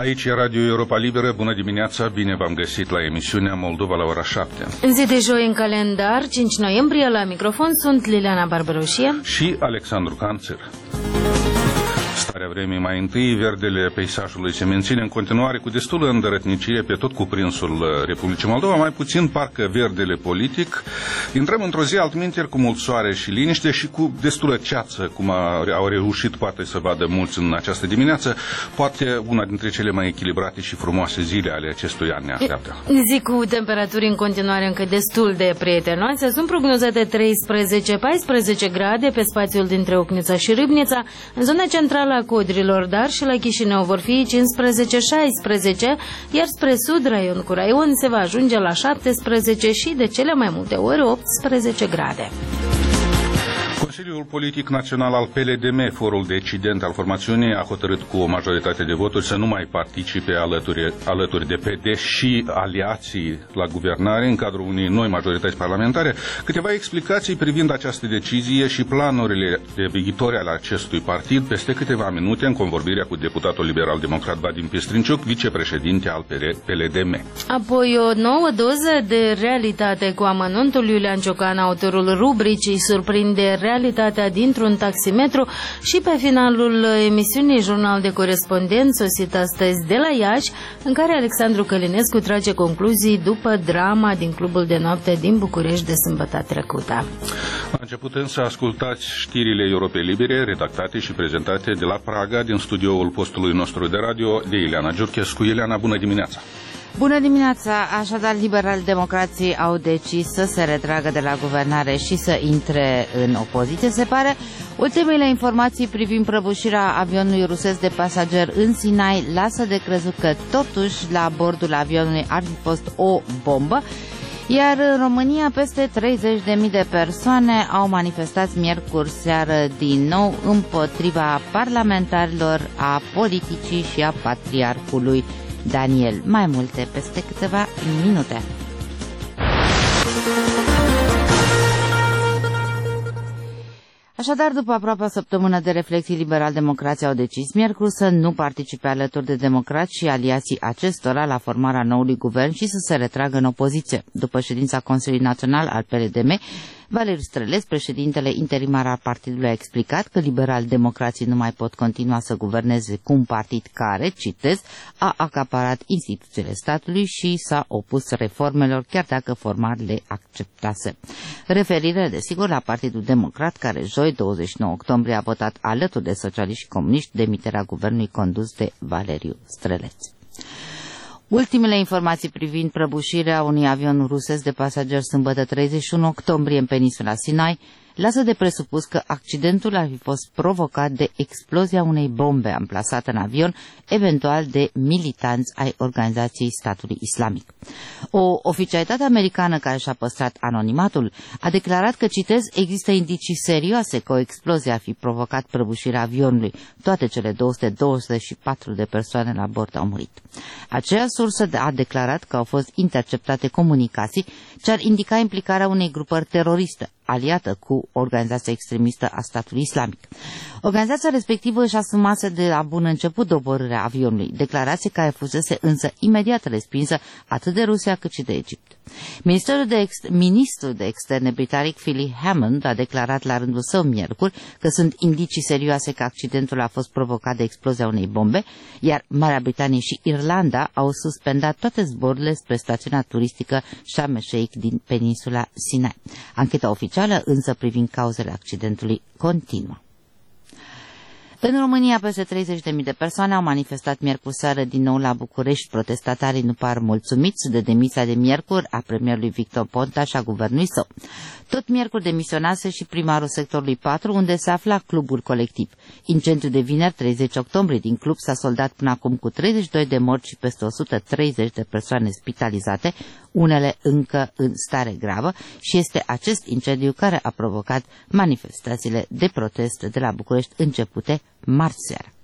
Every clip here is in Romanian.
Aici e Radio Europa Liberă, bună dimineața, bine v-am găsit la emisiunea Moldova la ora 7. În zi de joi în calendar, 5 noiembrie, la microfon sunt Liliana Barbaroșie și Alexandru Canțer. Starea vremii mai întâi, verdele peisajului se menține în continuare cu destulă îndărătnicie pe tot cuprinsul Republicii Moldova, mai puțin parcă verdele politic. Intrăm într-o zi altminteri cu mult soare și liniște și cu destulă ceață, cum au reușit poate să vadă mulți în această dimineață. Poate una dintre cele mai echilibrate și frumoase zile ale acestui an ne așteaptă. Zi cu temperaturi în continuare încă destul de prietenoase. Sunt prognozate 13-14 grade pe spațiul dintre Ocnița și Râbnița. În zona centrală a Codrilor, dar și la Chișinău vor fi 15-16, iar spre sud, raion cu raion, se va ajunge la 17 și de cele mai multe ori 18 grade. Consiliul Politic Național al PLDM, forul decident al formațiunii, a hotărât cu o majoritate de voturi să nu mai participe alături de PD și aliații la guvernare în cadrul unei noi majorități parlamentare. Câteva explicații privind această decizie și planurile de viitori ale acestui partid peste câteva minute în convorbirea cu deputatul liberal-democrat Vadim Pistrinciuc, vicepreședinte al PLDM. Apoi o nouă doză de realitate cu amănuntul. Iulian Ciocan, autorul rubricii Surprinde realitatea dintr-un taximetru, și pe finalul emisiunii Jurnal de Corespondent, sosit astăzi de la Iași, în care Alexandru Călinescu trage concluzii după drama din clubul de noapte din București de sâmbătă trecută. A început însă ascultați știrile Europei Libere, redactate și prezentate de la Praga, din studioul postului nostru de radio, de Ileana Giurchescu. Ileana, bună dimineața! Bună dimineața! Așadar, liberal-democrații au decis să se retragă de la guvernare și să intre în opoziție, se pare. Ultimele informații privind prăbușirea avionului rusesc de pasageri în Sinai lasă de crezut că totuși la bordul avionului ar fi fost o bombă, iar în România peste 30.000 de persoane au manifestat miercuri seară din nou împotriva parlamentarilor, a politicii și a patriarhului Daniel. Mai multe peste câteva minute. Așadar, după aproape o săptămână de reflexii, liberal-democrații au decis miercuri să nu participe alături de democrați și aliații acestora la formarea noului guvern și să se retragă în opoziție. După ședința Consiliului Național al PLDM, Valeriu Străleț, președintele interimar al partidului, a explicat că liberal-democrații nu mai pot continua să guverneze cu un partid care, citez, a acaparat instituțiile statului și s-a opus reformelor, chiar dacă formal le acceptase. Referire, desigur, la Partidul Democrat, care joi, 29 octombrie, a votat alături de socialiști și comuniști demiterea guvernului condus de Valeriu Străleț. Ultimele informații privind prăbușirea unui avion rusesc de pasageri sâmbătă 31 octombrie în peninsula Sinai lasă de presupus că accidentul ar fi fost provocat de explozia unei bombe amplasate în avion, eventual de militanți ai Organizației Statului Islamic. O oficialitate americană care și-a păstrat anonimatul a declarat că, citez, există indicii serioase că o explozie ar fi provocat prăbușirea avionului. Toate cele 224 de persoane la bord au murit. Aceea sursă a declarat că au fost interceptate comunicații ce ar indica implicarea unei grupări teroriste aliată cu organizația extremistă a statului islamic. Organizația respectivă își asumase de la bun început doborârea avionului, declarație care fusese însă imediat respinsă atât de Rusia cât și de Egipt. Ministrul de externe britanic Philip Hammond a declarat la rândul său miercuri că sunt indicii serioase că accidentul a fost provocat de explozia unei bombe, iar Marea Britanie și Irlanda au suspendat toate zborurile spre stațiunea turistică Sharm el-Sheikh din peninsula Sinai. Ancheta oficială însă privind cauzele accidentului continuă. În România, peste 30.000 de persoane au manifestat miercuri seară din nou la București. Protestatarii nu par mulțumiți de demisia de miercuri a premierului Victor Ponta și a guvernului său. Tot miercuri demisionase și primarul sectorului 4, unde se afla clubul colectiv. Incendiul de vineri, 30 octombrie, din club s-a soldat până acum cu 32 de morți și peste 130 de persoane spitalizate, unele încă în stare gravă, și este acest incendiu care a provocat manifestațiile de protest de la București începute marți seară.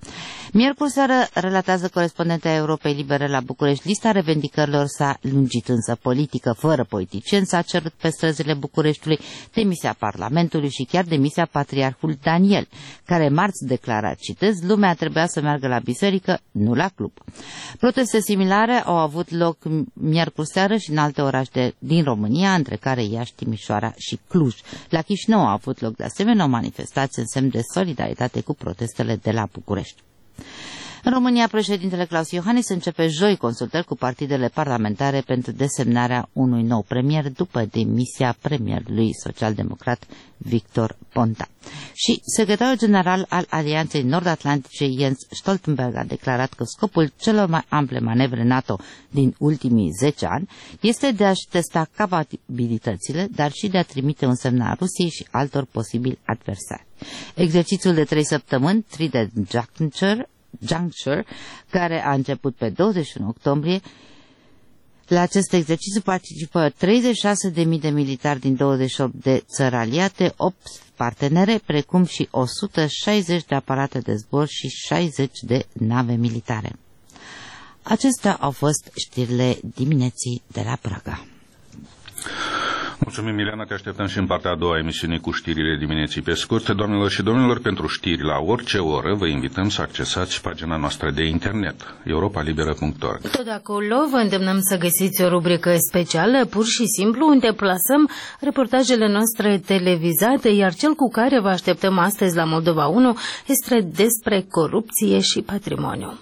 Miercuri seară, relatează corespondenta Europei Libere la București, lista revendicărilor s-a lungit, însă politică fără politicieni s-a cerut pe străzile Bucureștiului demisia Parlamentului și chiar demisia Patriarhului Daniel, care marți declara, citez, lumea trebuia să meargă la biserică, nu la club. Proteste similare au avut loc miercuri seară și în alte orașe din România, între care Iași, Timișoara și Cluj. La Chișinău a avut loc de asemenea o manifestație în semn de solidaritate cu protestele de la București. În România, președintele Claus Iohannis începe joi consultări cu partidele parlamentare pentru desemnarea unui nou premier după demisia premierului social-democrat Victor Ponta. Și secretarul general al Alianței Nord-Atlantice Jens Stoltenberg a declarat că scopul celor mai ample manevre NATO din ultimii 10 ani este de a-și testa capabilitățile, dar și de a trimite un semnal Rusiei și altor posibili adversari. Exercițiul de 3 săptămâni, Trident Juncture, care a început pe 21 octombrie. La acest exercițiu participă 36.000 de militari din 28 de țări aliate, 8 partenere, precum și 160 de aparate de zbor și 60 de nave militare. Acestea au fost știrile dimineții de la Praga. Mulțumim, Miliana, te așteptăm și în partea a doua emisiunii cu știrile dimineții pe scurt. Doamnelor și domnilor, pentru știri la orice oră, vă invităm să accesați pagina noastră de internet, europalibera.org. Tot acolo vă îndemnăm să găsiți o rubrică specială, pur și simplu, unde plasăm reportajele noastre televizate, iar cel cu care vă așteptăm astăzi la Moldova 1 este despre corupție și patrimoniu.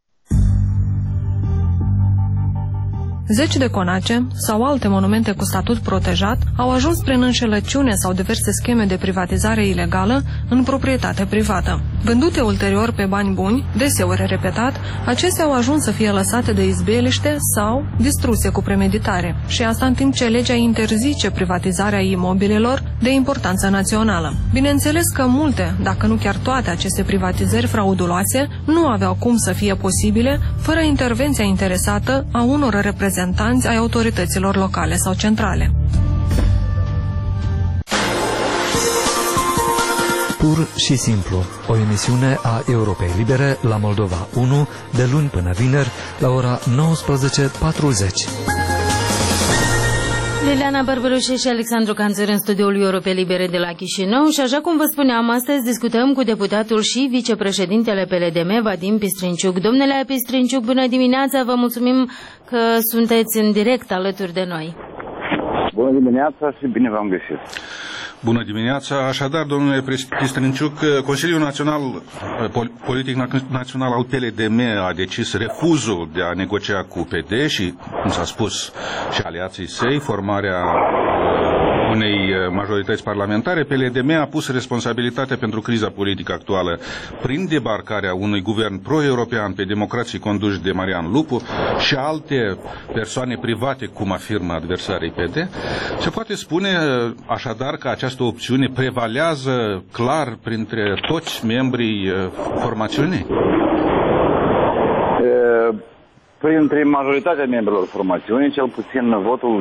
Zeci de conace sau alte monumente cu statut protejat au ajuns prin înșelăciune sau diverse scheme de privatizare ilegală în proprietate privată. Vândute ulterior pe bani buni, deseori repetat, acestea au ajuns să fie lăsate de izbeliște sau distruse cu premeditare. Și asta în timp ce legea interzice privatizarea imobilelor de importanță națională. Bineînțeles că multe, dacă nu chiar toate aceste privatizări frauduloase, nu aveau cum să fie posibile fără intervenția interesată a unor reprezentanți ai autorităților locale sau centrale. Pur și simplu, o emisiune a Europei Libere la Moldova 1, de luni până vineri, la ora 19:40. Liliana Bărbărușe și Alexandru Canțăr în studioul Europei Libere de la Chișinău și așa cum vă spuneam, astăzi discutăm cu deputatul și vicepreședintele PLDM, Vadim Pistrinciuc. Domnule Pistrinciuc, bună dimineața, vă mulțumim că sunteți în direct alături de noi. Bună dimineața și bine v-am găsit. Bună dimineața. Așadar, domnule Pistrinciuc, Consiliul Național, Politic Național al PLDM a decis refuzul de a negocia cu PD și, cum s-a spus, și aliații săi, formarea unei majorități parlamentare. PLDM a pus responsabilitatea pentru criza politică actuală prin debarcarea unui guvern pro-european pe democrații conduși de Marian Lupu și alte persoane private, cum afirmă adversarii PD. Se poate spune așadar că această opțiune prevalează clar printre toți membrii formațiunii? Printre majoritatea membrilor formațiunii, cel puțin votul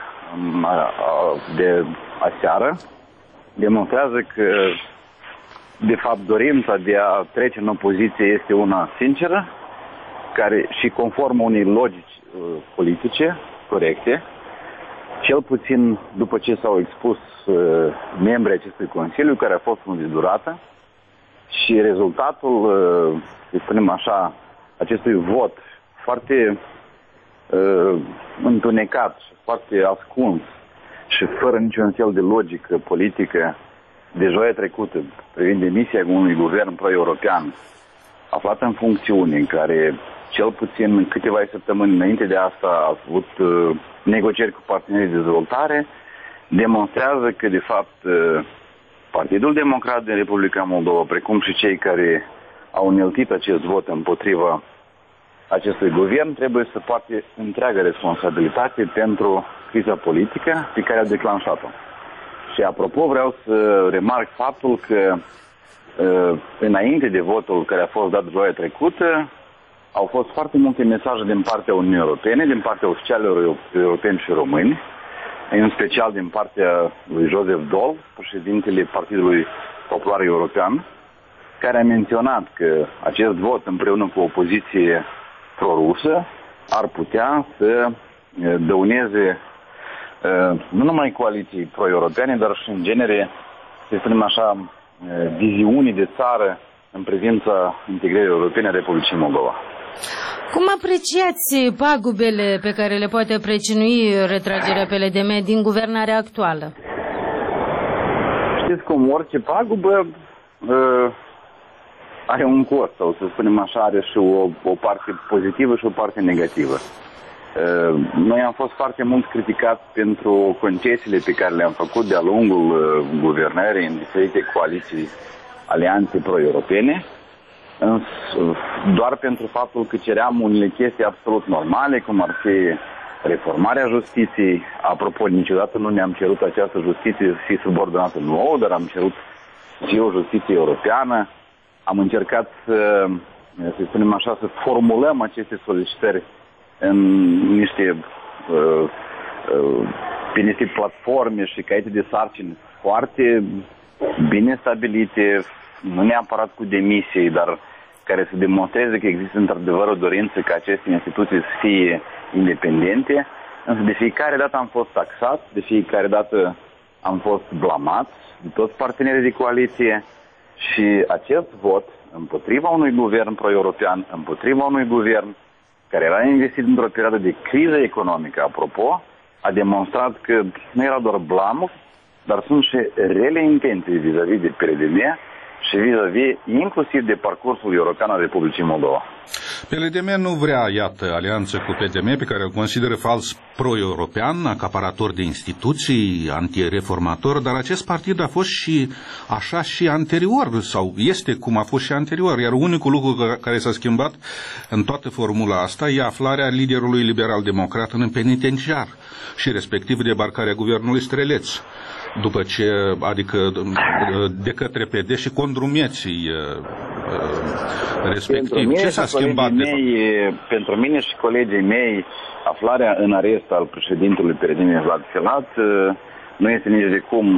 de aseară demonstrează că, de fapt, dorința de a trece în opoziție este una sinceră, care și conform unei logici politice corecte, cel puțin după ce s-au expus membrii acestui Consiliu, care a fost unul de durată, și rezultatul, să spunem așa, acestui vot foarte întunecat și foarte ascuns și fără niciun fel de logică politică de joia trecută privind demisia unui guvern pro-european aflat în funcțiune, în care cel puțin câteva săptămâni înainte de asta a avut negocieri cu partenerii de dezvoltare, demonstrează că, de fapt, Partidul Democrat din Republica Moldova, precum și cei care au îneltit acest vot împotriva acestui guvern, trebuie să poarte întreaga responsabilitate pentru criza politică pe care a declanșat-o. Și apropo, vreau să remarc faptul că înainte de votul care a fost dat joia trecută, au fost foarte multe mesaje din partea Uniunii Europene, din partea oficialilor europeni și români, în special din partea lui Joseph Daul, președintele Partidului Popular European, care a menționat că acest vot împreună cu opoziție prorusă ar putea să dăuneze nu numai coaliții pro-europene, dar și în genere, să spunem așa, viziunii de țară în privința integrării europene a Republicii Moldova. Cum apreciați pagubele pe care le poate precinui retragerea PLDM din guvernarea actuală? Știți cum orice pagubă are un cost, sau să spunem așa, are și o parte pozitivă și o parte negativă. Noi am fost foarte mult criticați pentru concesiile pe care le-am făcut de-a lungul guvernării în diferite coaliții, alianțe pro-europene, doar pentru faptul că ceream unele chestii absolut normale, cum ar fi reformarea justiției. Apropo, niciodată nu ne-am cerut această justiție să fie subordonată nouă, dar am cerut și o justiție europeană. Am încercat să spunem așa, să formulăm aceste solicitări în pe niște platforme și caiete de sarcini foarte bine stabilite, nu neapărat cu demisii, dar care să demonstreze că există într-adevăr o dorință ca aceste instituții să fie independente. Însă de fiecare dată am fost taxat, de fiecare dată am fost blamat de toți partenerii de coaliție și acest vot împotriva unui guvern pro-european, împotriva unui guvern care era investit într-o perioadă de criză economică, apropo, a demonstrat că nu era doar blamul, dar sunt și rele intenții vis-a-vis de PLDM și vis-a-vis inclusiv de parcursul european al Republicii Moldova. PLDM nu vrea, iată, alianță cu PDM, pe care îl consideră fals pro-european, acaparator de instituții, antireformator, dar acest partid a fost și așa și anterior, sau este cum a fost și anterior, iar unicul lucru care s-a schimbat în toată formula asta e aflarea liderului liberal-democrat în penitenciar și respectiv debarcarea guvernului Streleț, după ce, adică de către PD și condrumeții respectiv. Ce s-a schimbat? Pentru mine și colegii mei, aflarea în arest al președintelui PRD Vlad Filat nu este nici de cum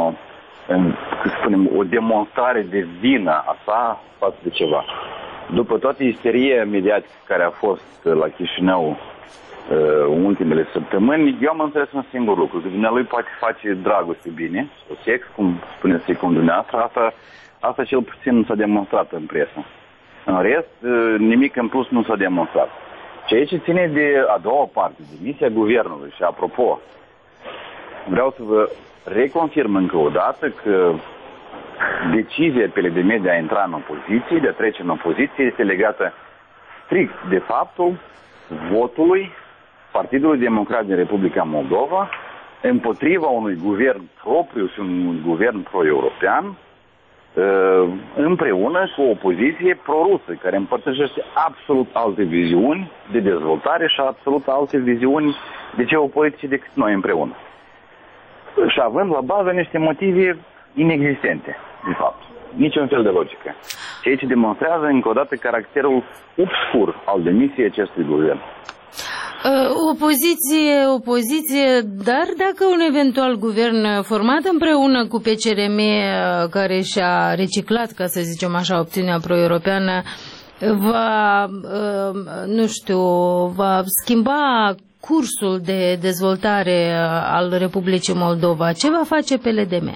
o demonstrare de vină a sa față de ceva. După toată isteria mediatică care a fost la Chișinău ultimele săptămâni, eu am înțeles un singur lucru, că dumnealui poate face dragoste bine, o sex, cum spuneți secundul dumneavoastră, asta cel puțin s-a demonstrat în presă. În rest, nimic în plus nu s-a demonstrat. Ceea ce ține de a doua parte, demisia guvernului, și apropo, vreau să vă reconfirm încă o dată că decizia PLDM de a intra în opoziție, de a trece în opoziție, este legată strict de faptul votului Partidului Democrat din Republica Moldova împotriva unui guvern propriu și unui guvern pro-european, împreună cu o opoziție prorusă, care împărtășește absolut alte viziuni de dezvoltare și absolut alte viziuni de geopolitice decât noi împreună. Și având la bază niște motive inexistente, de fapt. Niciun fel de logică. Ceea ce demonstrează încă o dată caracterul obscur al demisiei acestui guvern. Opoziție, dar dacă un eventual guvern format împreună cu PCRM, care și-a reciclat, ca să zicem așa, opțiunea pro-europeană, va schimba cursul de dezvoltare al Republicii Moldova, ce va face PLDM?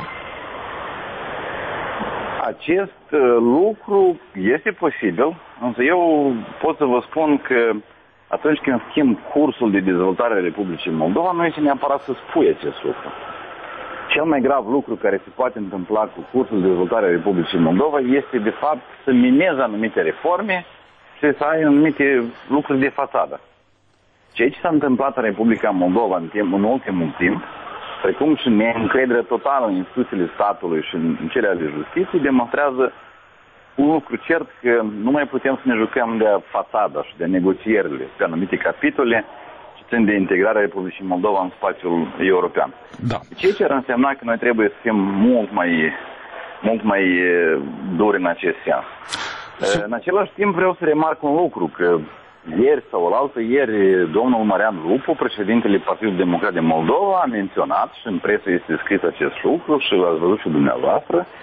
Acest lucru este posibil, însă eu pot să vă spun că atunci când schimb cursul de dezvoltare a Republicii Moldova, nu este neapărat să spui acest lucru. Cel mai grav lucru care se poate întâmpla cu cursul de dezvoltare a Republicii Moldova este, de fapt, să minezi anumite reforme și să ai anumite lucruri de fațadă. Ceea ce s-a întâmplat în Republica Moldova în ultimul timp, precum și neîncredere totală în instituțiile statului și în cele ale justiției, demonstrează un lucru cert, că nu mai putem să ne jucăm de fațada și de negocierile pe anumite capitole ce țin de integrarea Republicii Moldova în spațiul european. Da. Ceea ce ar însemna că noi trebuie să fim mult mai duri în acest sens. În același timp vreau să remarc un lucru, că ieri sau alaltă ieri, domnul Marian Lupu, președintele Partidului Democrat de Moldova, a menționat, și în presă este scris acest lucru și l-ați văzut și dumneavoastră, că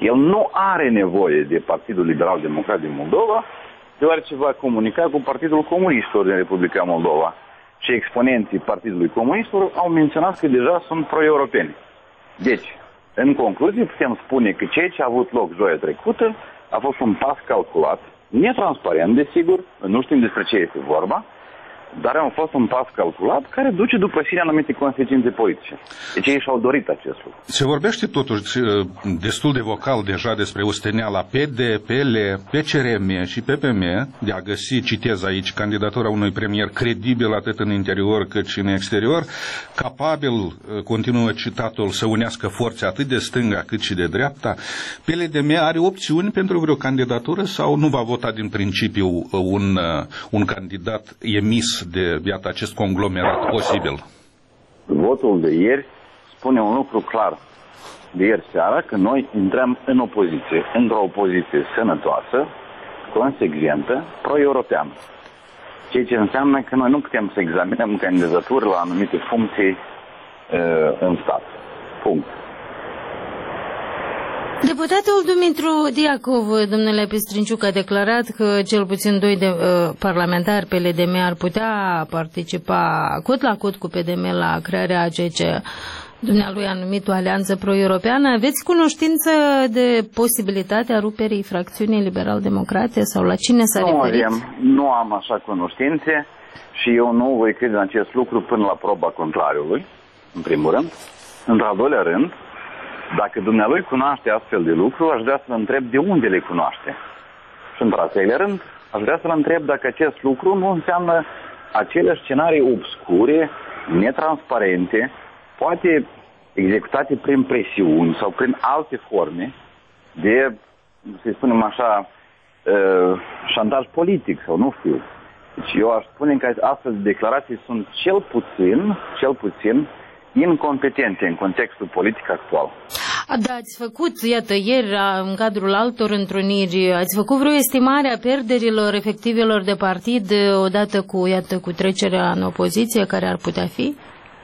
El nu are nevoie de Partidul Liberal Democrat din Moldova, deoarece va comunica cu Partidul Comunistilor din Republica Moldova. Și exponenții Partidului Comunistilor au menționat că deja sunt pro-europeni. Deci, în concluzie, putem spune că ceea ce a avut loc joia trecută a fost un pas calculat, netransparent, desigur, nu știm despre ce este vorba, dar a fost un pas calculat care duce după sine anumite consecințe politice. Deci ei și-au dorit acest lucru. Se vorbește totuși destul de vocal deja despre osteneala PD, PL, PCRM și PPM de a găsi, citez aici, candidatura unui premier credibil atât în interior cât și în exterior, capabil, continuă citatul, să unească forțe atât de stânga cât și de dreapta. PLDM are opțiuni pentru vreo candidatură sau nu va vota din principiu un candidat emis de, iată, acest conglomerat posibil? Votul de ieri spune un lucru clar de ieri seara, că noi intrăm în opoziție, într-o opoziție sănătoasă, consecventă, pro-europeană. Ceea ce înseamnă că noi nu putem să examinăm candidaturi la anumite funcții în stat. Punct. Deputatul Dumitru Diacov, domnule Pistrinciuc, a declarat că cel puțin 2 parlamentari PLDM ar putea participa cot la cot cu PDM la crearea a ceea ce dumnealui a numit o alianță pro-europeană. Aveți cunoștință de posibilitatea ruperii fracțiunii liberal-democrate sau la cine s-a referit? Nu am așa cunoștințe și eu nu voi crede în acest lucru până la proba contrariului, în primul rând. Într-al doilea rând, dacă dumnealui cunoaște astfel de lucru, aș vrea să-l întreb de unde le cunoaște. Și într-al treilea rând, aș vrea să-l întreb dacă acest lucru nu înseamnă acele scenarii obscure, netransparente, poate executate prin presiuni sau prin alte forme de, să spunem așa, șantaj politic sau nu știu. Deci eu aș spune că astfel de declarații sunt cel puțin incompetente în contextul politic actual. Da, ați făcut, iată, ieri, în cadrul altor întruniri, ați făcut vreo estimare a pierderilor efectivelor de partid odată cu, iată, cu trecerea în opoziție, care ar putea fi?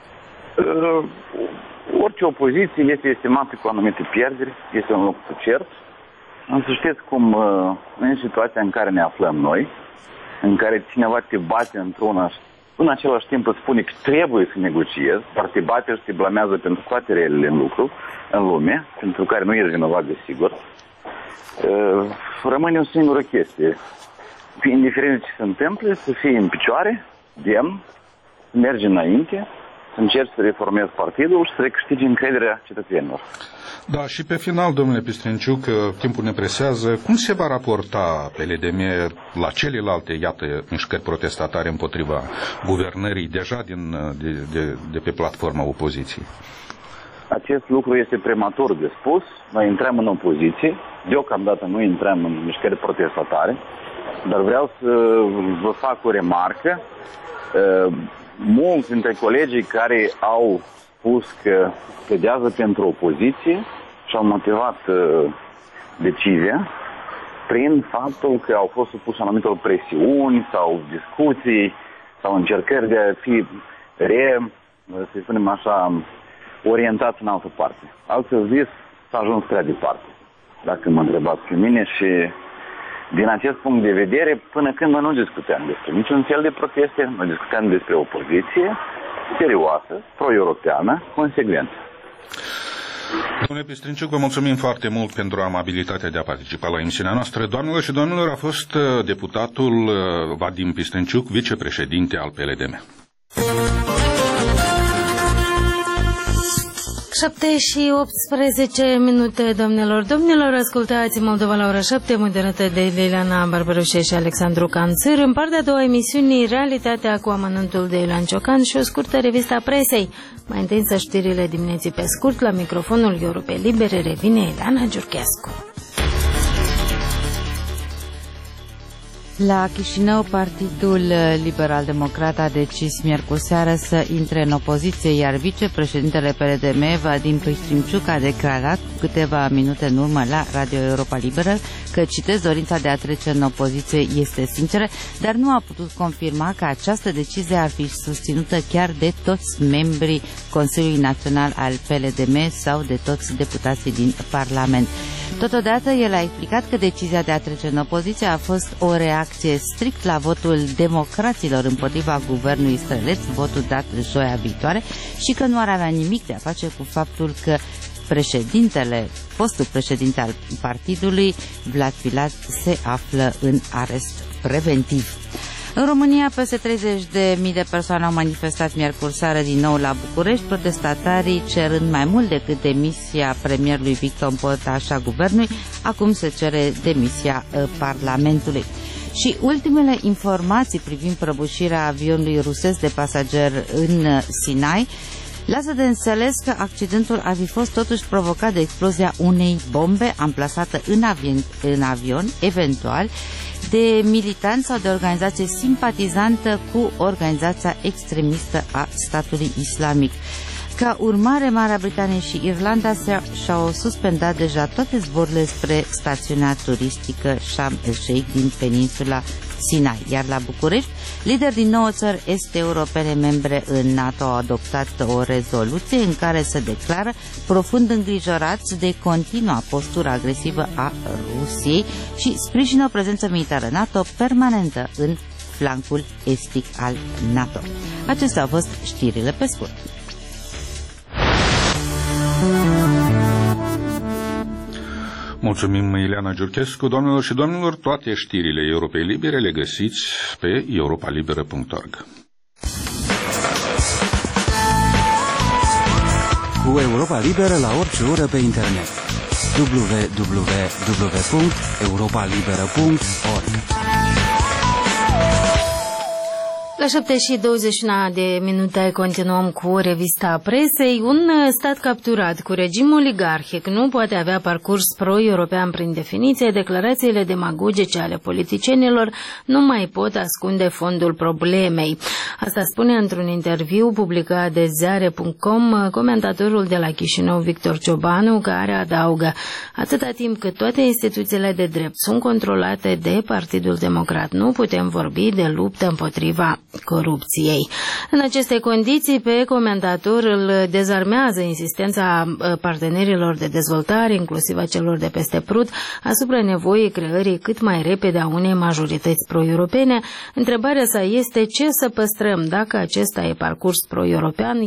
Orice opoziție este estimată cu anumite pierderi, este un lucru cert. Însă știți cum, în situația în care ne aflăm noi, în care cineva te bate într-una, în același timp îți spune că trebuie să negociezi, dar te bate și te blamează pentru toate relele în lume, pentru care nu ești vinovat, desigur, rămâne o singură chestie. Indiferent ce se întâmplă, să fii în picioare, demn, să mergi înainte, să încerci să reformezi partidul și să recâștigi încrederea cetățenilor. Da, și pe final, domnule Pistrinciuc, timpul ne presează, cum se va raporta PLDM la celelalte, iată, mișcări protestatare împotriva guvernării deja de pe platforma opoziției? Acest lucru este prematur de spus. Noi intrăm în opoziție, deocamdată nu intrăm în mișcări protestatare, dar vreau să vă fac o remarcă. Mulți dintre colegii care au spus că pledează pentru opoziție și-au motivat decizia prin faptul că au fost supuși anumitor presiuni sau discuții sau încercări de a fi să spunem așa, orientați în altă parte. Altfel zis, s-a ajuns prea departe, dacă mă întrebați pe mine, și din acest punct de vedere, până când noi nu discutam despre niciun fel de proteste, noi discutam despre opoziție serioasă, pro-europeană, consecventă. Domnule Pistrinciuc, vă mulțumim foarte mult pentru amabilitatea de a participa la emisiunea noastră. Doamnelor și domnilor, a fost deputatul Vadim Pistrinciuc, vicepreședinte al PLDM. 7 și 18 minute, domnilor, ascultați Moldova la ora 7, moderată de Ileana Barbaroșe și Alexandru Canțăr. În partea a doua emisiunii, realitatea cu amănuntul de Iulian Ciocan și o scurtă revistă a presei. Mai întâi să știrile dimineții pe scurt, la microfonul Europei Libere revine Ileana Giurchescu. La Chișinău, Partidul Liberal-Democrat a decis miercuri seară să intre în opoziție, iar vicepreședintele PLDM, Vadim Pistrinciuc, a declarat cu câteva minute în urmă la Radio Europa Liberă că, citez, dorința de a trece în opoziție este sinceră, dar nu a putut confirma că această decizie ar fi susținută chiar de toți membrii Consiliului Național al PLDM sau de toți deputații din Parlament. Totodată, el a explicat că decizia de a trece în opoziție a fost o reacție strict la votul democraților împotriva guvernului israelesc, votul dat joia viitoare, și că nu ar avea nimic de a face cu faptul că fostul președinte al partidului, Vlad Filat, se află în arest preventiv. În România, peste 30.000 de persoane au manifestat miercuri seară din nou la București, protestatarii cerând mai mult decât demisia premierului Victor Ponta și a guvernului. Acum se cere demisia Parlamentului. Și ultimele informații privind prăbușirea avionului rusesc de pasageri în Sinai lasă de înțeles că accidentul ar fi fost totuși provocat de explozia unei bombe amplasată în avion, eventual de militanți sau de organizație simpatizantă cu organizația extremistă a statului islamic. Ca urmare, Marea Britanie și Irlanda și-au suspendat deja toate zborurile spre stațiunea turistică Sharm el-Sheikh din peninsula Sinai. Iar la București, lideri din 9 țări est-europene membre în NATO au adoptat o rezoluție în care se declară profund îngrijorați de continua postură agresivă a Rusiei și sprijină o prezență militară NATO permanentă în flancul estic al NATO. Acestea au fost știrile pe scurt. Mulțumim, Ileana Giurchescu. Doamnelor și domnilor, toate știrile Europei Libere le găsiți pe europalibera.org. Cu Europa Liberă la orice oră pe internet. www.europalibera.org. La 7:21 de minute continuăm cu revista presei. Un stat capturat cu regim oligarhic nu poate avea parcurs pro-european prin definiție. Declarațiile demagogice ale politicienilor nu mai pot ascunde fondul problemei. Asta spune într-un interviu publicat de ziare.com comentatorul de la Chișinău, Victor Ciobanu, care adaugă: atâta timp cât toate instituțiile de drept sunt controlate de Partidul Democrat, nu putem vorbi de luptă împotriva corupției. În aceste condiții, pe comentator îl dezarmează insistența partenerilor de dezvoltare, inclusiv a celor de peste Prut, asupra nevoii creării cât mai repede a unei majorități pro-europene. Întrebarea sa este ce să păstrăm, dacă acesta e parcurs pro-european,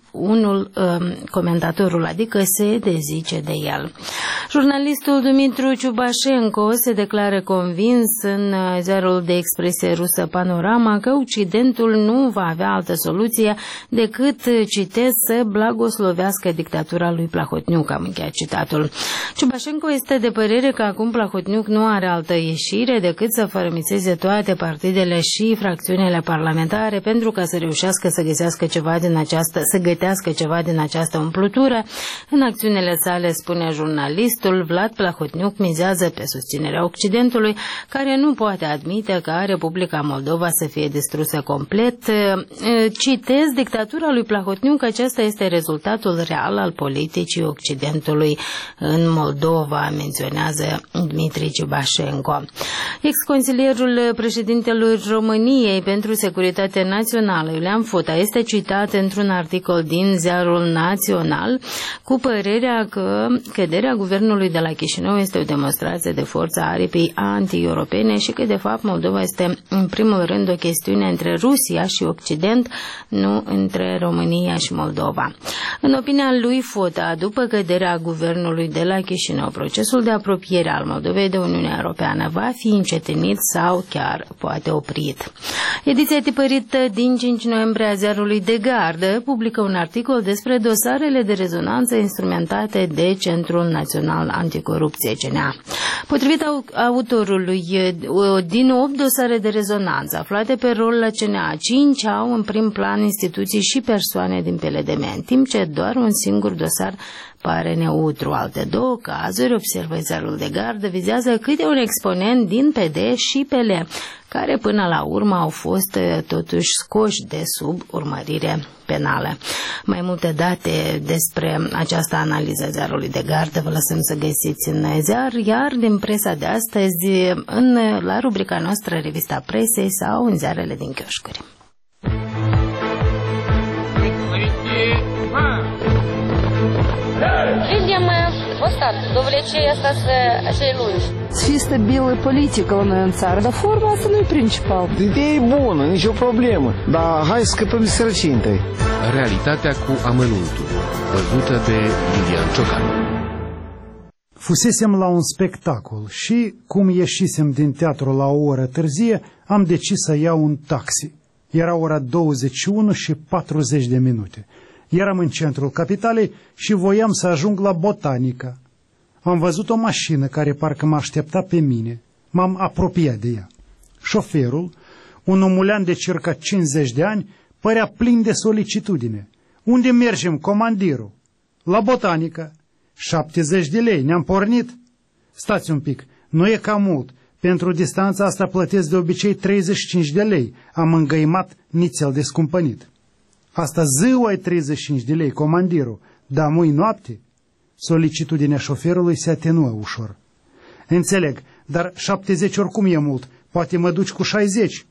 comentatorul, adică se dezice de el. Jurnalistul Dumitru Ciubașenko se declară convins în ziarul de expresie rusă Panorama că Occidentul nu va avea altă soluție decât, citez, să blagoslovească dictatura lui Plahotniuc. Am încheiat citatul. Ciubașenko este de părere că acum Plahotniuc nu are altă ieșire decât să fărâmițeze toate partidele și fracțiunile parlamentare pentru ca să reușească să gătească ceva din această umplutură. În acțiunile sale, spune jurnalistul, Vlad Plahotniuc mizează pe susținerea Occidentului, care nu poate admite ca Republica Moldova să fie distrusă complet. Citez, dictatura lui Plahotniuc, acesta este rezultatul real al politicii Occidentului în Moldova, menționează Dmitri Ciubașenko. Ex-consilierul președintelui României pentru Securitate Națională, Iulian Futa, este citat într-un articol din Ziarul Național cu părerea că căderea guvernului de la Chișinău este o demonstrație de forță a aripii anti-europene și că, de fapt, Moldova este, în primul rând, o chestiune între Rusia și Occident, nu între România și Moldova. În opinia lui Futa, după căderea guvernului de la Chișinău, procesul de apropiere al Moldovei de Uniunea Europeană va fi încetinit sau chiar poate oprit. Ediția tipărită din 5 noiembrie a Ziarului de Gardă publică un articol despre dosarele de rezonanță instrumentate de Centrul Național Anticorupție, CNA. Potrivit autorului, din 8 dosare de rezonanță aflate pe rol la CNA, 5 au în prim plan instituții și persoane din PLDM, în timp ce doar un singur dosar pare neutru. Alte 2 cazuri, observă Ziarul de Gardă, vizează câte un exponent din PD și PL, care până la urmă au fost totuși scoși de sub urmărire penală. Mai multe date despre această analiză a Ziarului de Gardă vă lăsăm să găsiți în ziar, iar din presa de astăzi la rubrica noastră Revista Presei sau în ziarele din chioșcuri. Друзья мои, Вот так, довлечение остаться cei lungi. Să fie stabilă politică la noi în țară, dar forma asta nu e principal. Ideea e bună, nicio problemă, dar hai să scăpăm de sărăcie întâi. Realitatea cu amănuntul, văzută de Lilian Ciocan. Fusesem la un spectacol și, cum ieșisem din teatru la o oră târzie, am decis să iau un taxi. Era ora 21 și 40 de minute. Eram în centrul capitalei și voiam să ajung la Botanica. Am văzut o mașină care parcă mă aștepta pe mine. M-am apropiat de ea. Șoferul, un omulean de circa 50 de ani, părea plin de solicitudine. Unde mergem, comandirul? La Botanica. 70 de lei, ne-am pornit? Stați un pic, nu e cam mult. Pentru distanța asta plătesc de obicei 35 de lei. Am îngăimat nițel de scumpănit. Asta ziua e 35 de lei, comandirul, dar mâini noapte? Solicitudinea șoferului se atenuă ușor. Înțeleg, dar 70 oricum e mult, poate mă duci cu 60.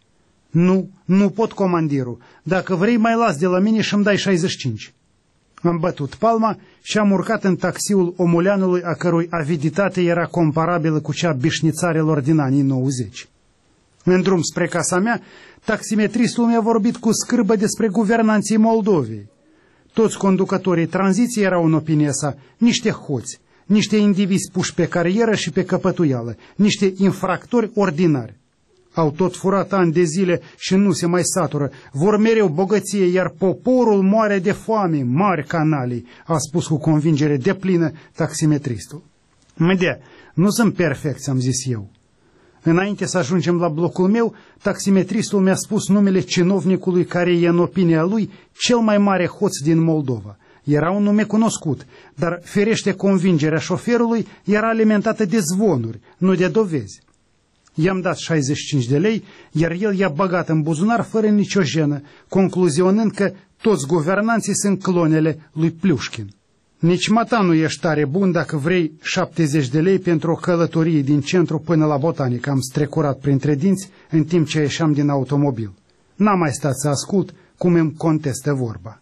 Nu pot, comandirul, dacă vrei mai las de la mine și îmi dai 65. Am bătut palma și am urcat în taxiul omuleanului a cărui aviditate era comparabilă cu cea bișnițarelor din anii 90. În drum spre casa mea, taximetristul mi-a vorbit cu scârbă despre guvernanții Moldovei. Toți conducătorii tranziției erau, în opinia sa, niște hoți, niște indivizi puși pe carieră și pe căpătuială, niște infractori ordinari. Au tot furat ani de zile și nu se mai satură, vor mereu bogăție, iar poporul moare de foame, mari canalii, a spus cu convingere deplină taximetristul. Mădea, nu sunt perfecți, am zis eu. Înainte să ajungem la blocul meu, taximetristul mi-a spus numele cinovnicului care e, în opinia lui, cel mai mare hoț din Moldova. Era un nume cunoscut, dar ferește convingerea șoferului era alimentată de zvonuri, nu de dovezi. I-am dat 65 de lei, iar el i-a băgat în buzunar fără nicio jenă, concluzionând că toți guvernanții sunt clonele lui Pliușkin. Nici mata nu ești tare bun dacă vrei 70 de lei pentru o călătorie din centru până la Botanică, am strecurat printre dinți în timp ce ieșeam din automobil. N-am mai stat să ascult cum îmi contestă vorba.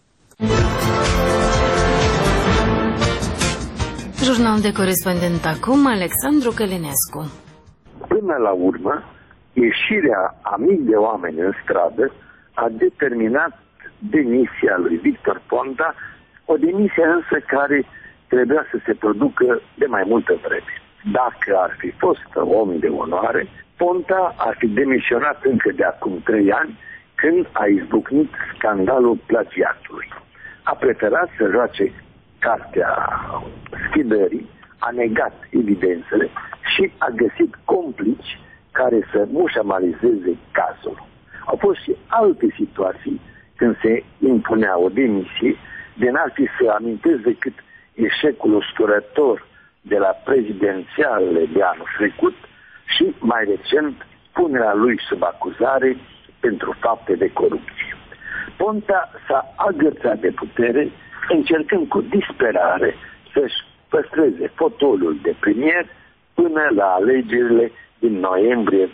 Jurnal de corespondent acum, Alexandru Călinescu. Până la urmă, ieșirea a mii de oameni în stradă a determinat demisia lui Victor Ponta, o demisie însă care trebuia să se producă de mai multă vreme. Dacă ar fi fost om de onoare, Ponta ar fi demisionat încă de acum 3 ani, când a izbucnit scandalul plagiatului. A preferat să joace cartea schidării, a negat evidențele și a găsit complici care să mușamalizeze cazul. Au fost și alte situații când se impunea o demisie, de n-ar fi să amintesc decât eșecul usturător de la prezidențialele de anul trecut și, mai recent, punerea lui sub acuzare pentru fapte de corupție. Ponta s-a agățat de putere, încercând cu disperare să-și păstreze fotoliul de premier până la alegerile din noiembrie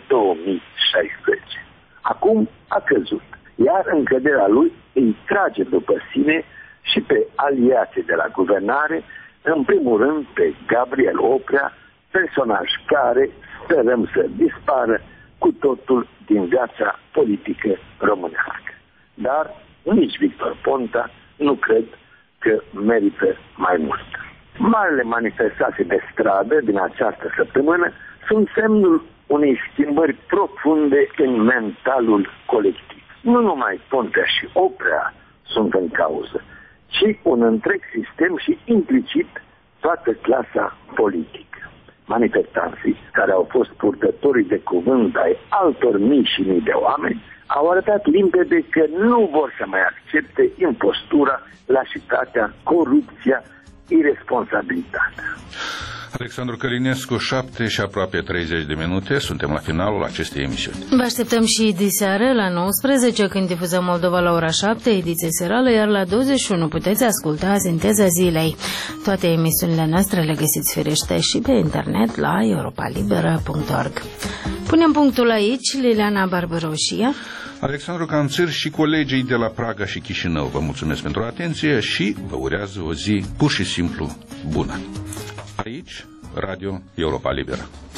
2016. Acum a căzut, iar în căderea lui îi trage după sine și pe aliații de la guvernare, în primul rând pe Gabriel Oprea, personaj care sperăm să dispară cu totul din viața politică românească. Dar nici Victor Ponta nu cred că merită mai mult. Marile manifestații de stradă din această săptămână sunt semnul unei schimbări profunde în mentalul colectiv. Nu numai Ponta și Oprea sunt în cauză, ci un întreg sistem și implicit toată clasa politică. Manifestanții, care au fost purtătorii de cuvânt ai altor mii și mii de oameni, au arătat limpede că nu vor să mai accepte impostura, lașitatea, corupția, irresponsabilitatea. Alexandru Călinescu, 7 și aproape 30 de minute. Suntem la finalul acestei emisiuni. Vă așteptăm și diseară la 19, când difuzăm Moldova la ora 7, ediție serală, iar la 21 puteți asculta Sinteza Zilei. Toate emisiunile noastre le găsiți firește și pe internet la europalibera.org. Punem punctul aici, Liliana Barbăroșia, Alexandru Canțir și colegii de la Praga și Chișinău. Vă mulțumesc pentru atenție și vă urează o zi pur și simplu bună. Aici, Radio Europa Liberă.